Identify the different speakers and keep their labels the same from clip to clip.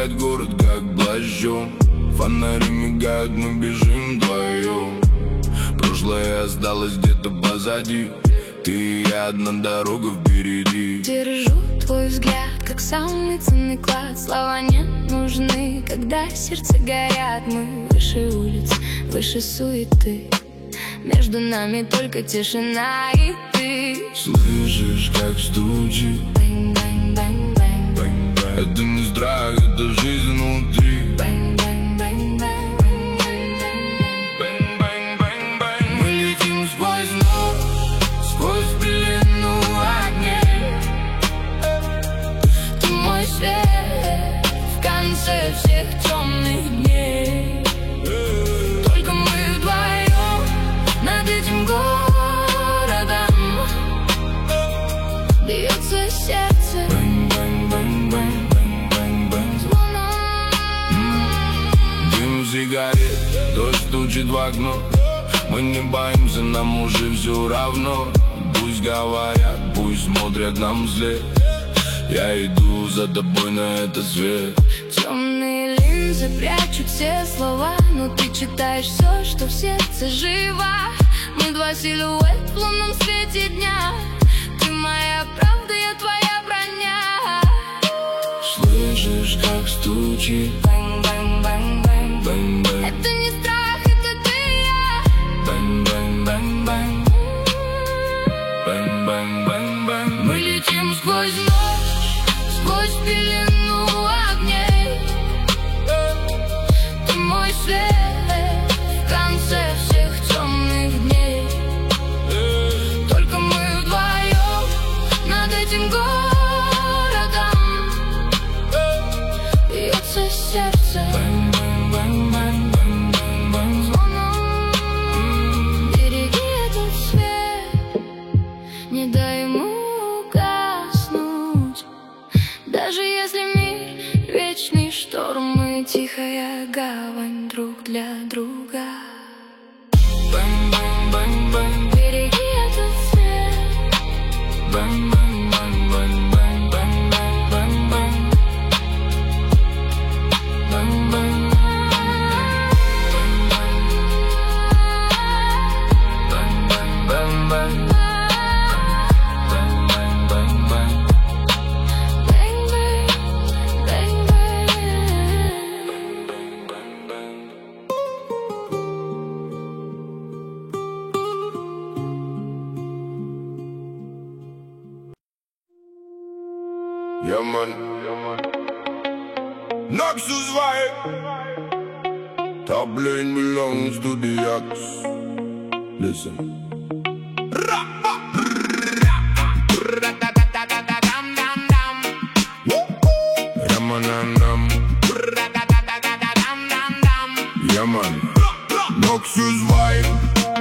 Speaker 1: накрывает город как плащом. Фонари мигают, мы бежим вдвоем. Прошлое осталось где-то позади. Ты и я, одна дорога впереди.
Speaker 2: Держу твой взгляд, как самый ценный клад. Слова не нужны, когда сердце горят. Мы выше улиц, выше суеты. Между нами только тишина и ты.
Speaker 1: Слышишь, как стучит?
Speaker 2: Бэнг-бэнг-бэнг-бэнг.
Speaker 1: Это не страх, это жизнь внутри. Мы летим сквозь ночь, сквозь пелену огней.
Speaker 2: Ты мой свет в конце всех темных дней. Только мы вдвоем над этим городом. Бьется сердце звоном.
Speaker 1: Дым сигарет, дождь стучит в окно. Мы не боимся, нам уже все равно. Пусть говорят, пусть смотрят нам вслед. Я иду за тобой на этот свет.
Speaker 2: Темные линзы прячут все слова, но ты читаешь все, что в сердце живо. Мы два силуэт в лунном свете дня. Ты моя правда, я твоя броня.
Speaker 1: Слышишь, как стучит?
Speaker 2: Бэнг-бэнг-бэнг-бэнг.
Speaker 1: Бэнг-бэнг.
Speaker 2: Это не страх, это ты и я.
Speaker 1: Бэнг-бэнг-бэнг-бэнг. Бэнг-бэнг-бэнг-бэнг.
Speaker 2: Мы летим сквозь ночь, сквозь пелену огней. Ты мой свет в конце всех темных дней. Только мы вдвоем над этим городом. Бьется сердце звоном. Береги этот свет, не дай ему угаснуть. Даже если мир вечный шторм, мы тихая гавань друг для друга.
Speaker 1: Бэнг-бэнг-бэнг-бэнг.
Speaker 2: Береги этот свет.
Speaker 1: Бэнг-бэнг-бэнг-бэнг-бэнг-бэнг-бэнг. Бэнг-бэнг. Бэнг-бэнг. Yeah, man. Noxus vibe. Top lane belongs to the Axe. Listen. Ramanam. Yeah, man. Noxus vibe.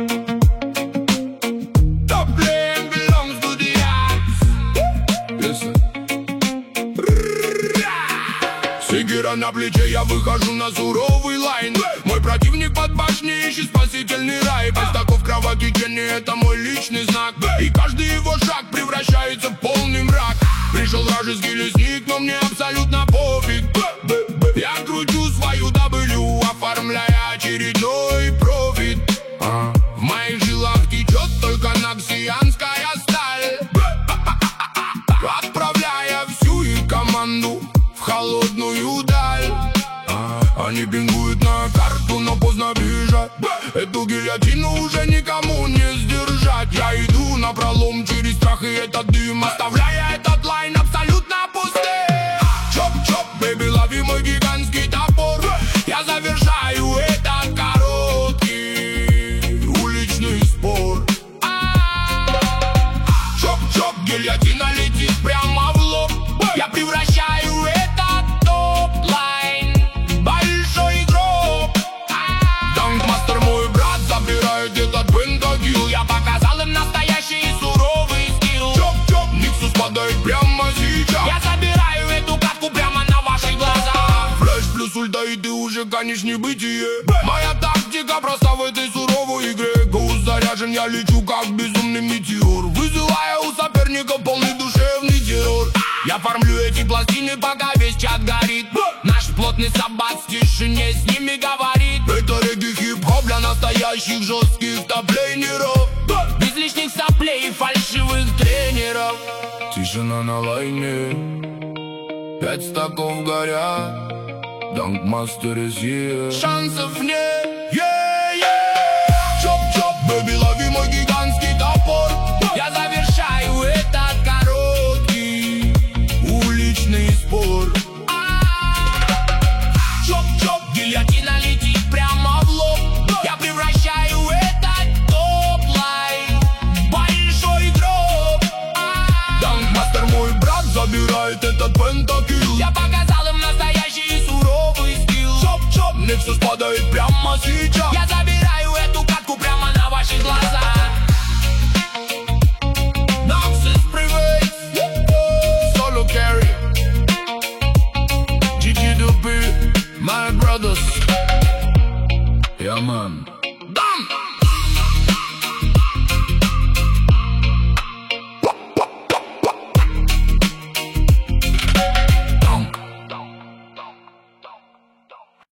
Speaker 1: Top lane belongs to the Axe. Listen. Сигера на плече, я выхожу на суровый лайн. Мой противник под башней ищет спасительный рай. Без таков кровотечения, это мой личный знак. И каждый его шаг превращается в полный мрак. Пришел вражеский лесник, но мне абсолютно пофиг. Я кручу свою W, оформляя очередной профит. В моих жилах течет только ноксианская сталь, отправляя всю их команду в холодную даль. Они пингуют на карту, но поздно бежать. Эту гильотину уже никому не сдержать. Я иду напролом через страх и этот дым, оставляя этот лайн абсолютно пустым. Чоп-чоп, бэби, лови мой гигантский топор. Я завершаю этот короткий уличный спор. Чоп-чоп, гильотина летит прямо в лоб. Я превращаю этот топ-лайн в большой гроб. Данкмастер, мой брат, забирает этот пентакил. Я показал им настоящий суровый скилл. Чоп-чоп, Никсус падает прямо сейчас. Я забираю эту катку прямо на ваших глазах. Флэш плюс ульта, и ты уже канешь небытие. Моя тактика проста в этой суровой игре. Гоус заряжен, я лечу как безумный метеор, вызывая у соперников полный душевный террор. Я фармлю эти пластины, пока весь чат горит. Наш Опасный собак в тишине с ними говорит. Это регги хип-хоп для настоящих жестких топ-лейнеров, без лишних соплей и фальшивых тренеров. Тишина на лайне, 5 стаков горят, Dankmaster is here. Шансов нет, Чоп-чоп, бэби, лови мой гигантский топор. Я завершаю этот короткий уличный спор. Чоп-чоп, гильотина летит прямо в лоб. Я превращаю этот топ-лайн в большой гроб. Dankmaster, мой брат, забирает этот пентакил. Я показал им настоящий суровый скилл. Чоп-чоп, мне все спадает прямо сейчас. Я забираю эту катку прямо на ваших глазах. Noxus Privates, Solo Carry, GG2B, my brothers. Yeah, man.